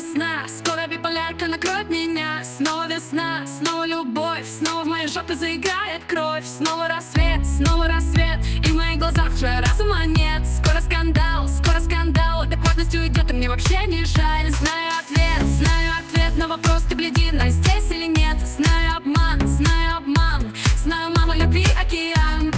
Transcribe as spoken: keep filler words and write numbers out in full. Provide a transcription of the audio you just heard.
весна, скоро биполярка накроет меня. Снова весна, снова любовь, снова в моей жопе заиграет кровь. Снова рассвет, снова рассвет, и в моих глазах уже разума нет. Скоро скандал, скоро скандал, адекватность уйдет, и мне вообще не жаль. Знаю ответ, знаю ответ на вопрос, ты бледина здесь или нет. Знаю обман, знаю обман, знаю, мама, любви океан.